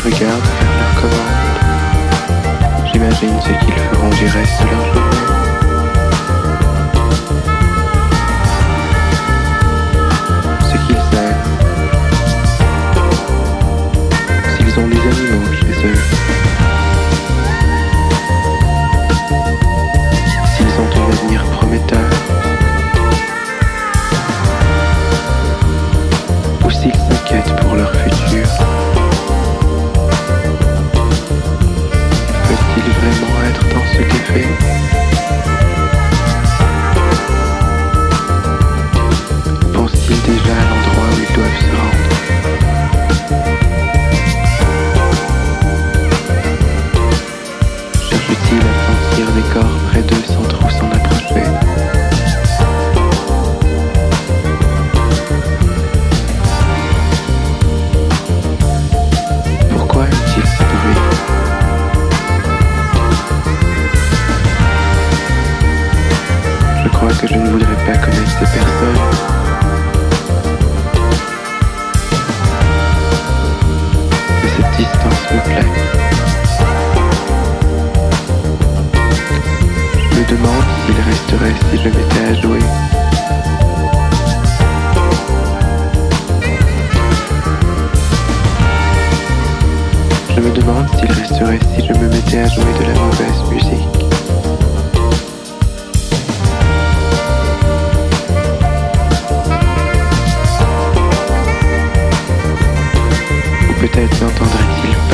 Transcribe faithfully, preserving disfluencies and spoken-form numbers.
regarde faire leurs commandes. J'imagine ce qu'ils feront du reste de leur journée. Ce qu'ils aiment. S'ils ont des animaux chez eux. S'ils ont un avenir prometteur. Ou s'ils s'inquiètent pour leur futur. Veulent-ils vraiment être dans ce café? Ou pensent-ils déjà à l'endroit où ils doivent se rendre? Cherchent-ils à sentir des corps près d'eux sans trop s'en approcher? Pourquoi aiment-ils ce bruit? Je crois que je ne voudrais pas connaître ces personnes. Mais cette distance me plaît. Je me demande s'il resterait si je m'étais à jouer. Je me demande s'il resterait si je me mettais à jouer de la mauvaise musique. Ou peut-être n'entendrait-il